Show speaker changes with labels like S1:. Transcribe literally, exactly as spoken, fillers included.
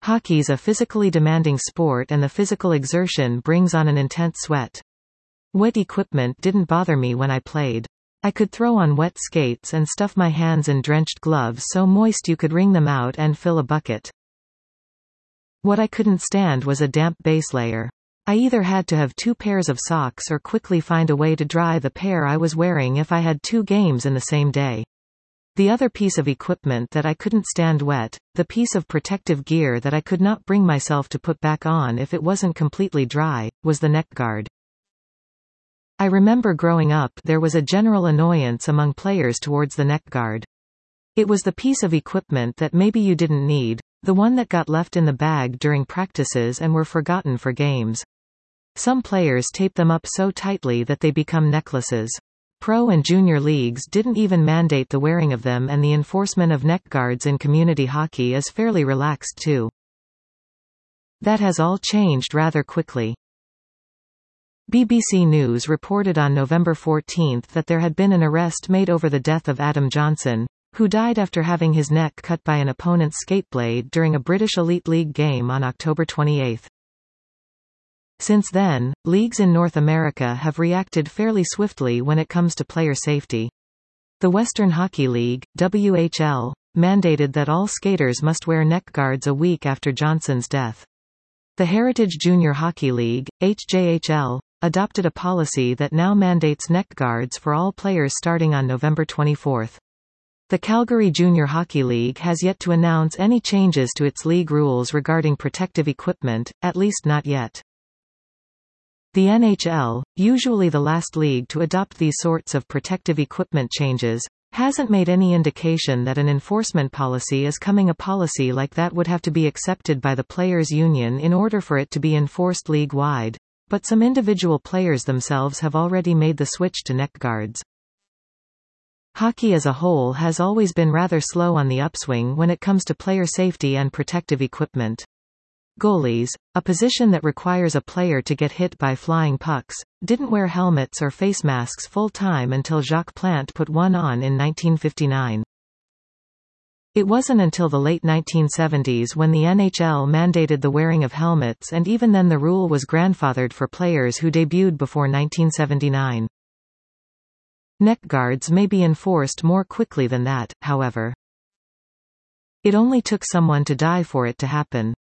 S1: Hockey's a physically demanding sport and the physical exertion brings on an intense sweat. Wet equipment didn't bother me when I played. I could throw on wet skates and stuff my hands in drenched gloves so moist you could wring them out and fill a bucket. What I couldn't stand was a damp base layer. I either had to have two pairs of socks or quickly find a way to dry the pair I was wearing if I had two games in the same day. The other piece of equipment that I couldn't stand wet, the piece of protective gear that I could not bring myself to put back on if it wasn't completely dry, was the neck guard. I remember growing up there was a general annoyance among players towards the neck guard. It was the piece of equipment that maybe you didn't need, the one that got left in the bag during practices and were forgotten for games. Some players tape them up so tightly that they become necklaces. Pro and junior leagues didn't even mandate the wearing of them, and the enforcement of neck guards in community hockey is fairly relaxed too. That has all changed rather quickly. B B C News reported on November fourteenth that there had been an arrest made over the death of Adam Johnson, who died after having his neck cut by an opponent's skateblade during a British Elite League game on October twenty-eighth. Since then, leagues in North America have reacted fairly swiftly when it comes to player safety. The Western Hockey League, W H L, mandated that all skaters must wear neck guards a week after Johnson's death. The Heritage Junior Hockey League, H J H L, adopted a policy that now mandates neck guards for all players starting on November twenty-fourth. The Calgary Junior Hockey League has yet to announce any changes to its league rules regarding protective equipment, at least not yet. The N H L, usually the last league to adopt these sorts of protective equipment changes, hasn't made any indication that an enforcement policy is coming. A policy like that would have to be accepted by the players' union in order for it to be enforced league-wide, but some individual players themselves have already made the switch to neck guards. Hockey as a whole has always been rather slow on the upswing when it comes to player safety and protective equipment. Goalies, a position that requires a player to get hit by flying pucks, didn't wear helmets or face masks full-time until Jacques Plante put one on in nineteen fifty-nine. It wasn't until the late nineteen seventies when the N H L mandated the wearing of helmets, and even then the rule was grandfathered for players who debuted before nineteen seventy-nine. Neck guards may be enforced more quickly than that, however. It only took someone to die for it to happen.